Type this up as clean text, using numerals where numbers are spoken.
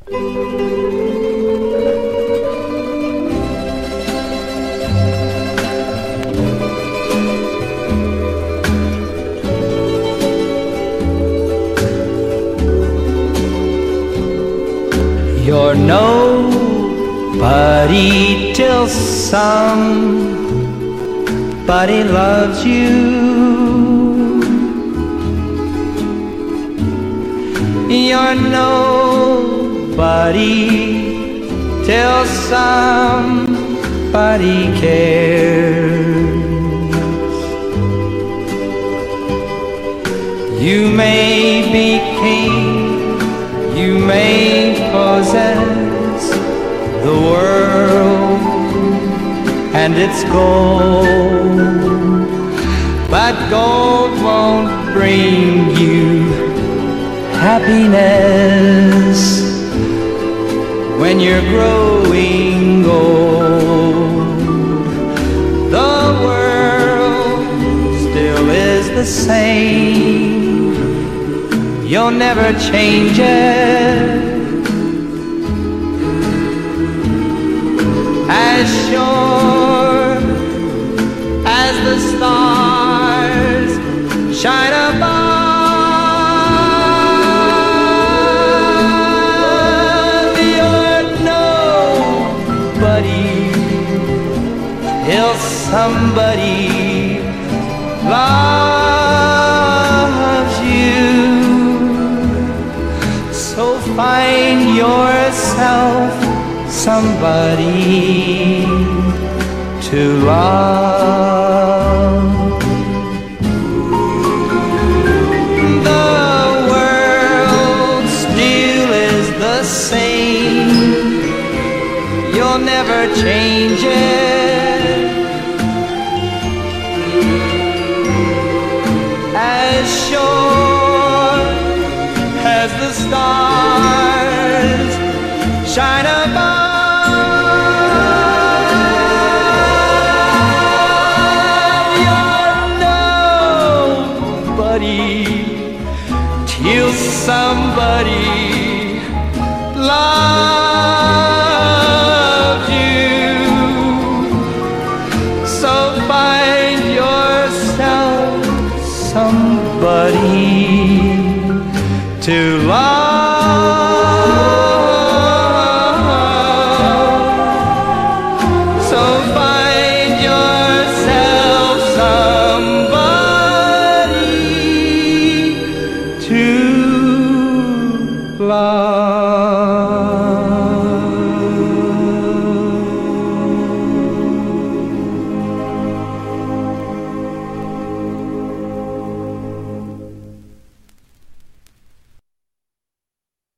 You're nobody till somebody loves you. You're nobody till somebody cares. You may be king, you may possess the world and its gold, but gold won't bring you happiness when you're growing old. The world still is the same, you'll never change it. As sure as the stars shine above, you're nobody till somebody loves you. So find yourself somebody to love. The world still is the same, you'll never change it. As sure as the stars shine above, till somebody loves you. So find yourself somebody to love. So find yourself somebody to love.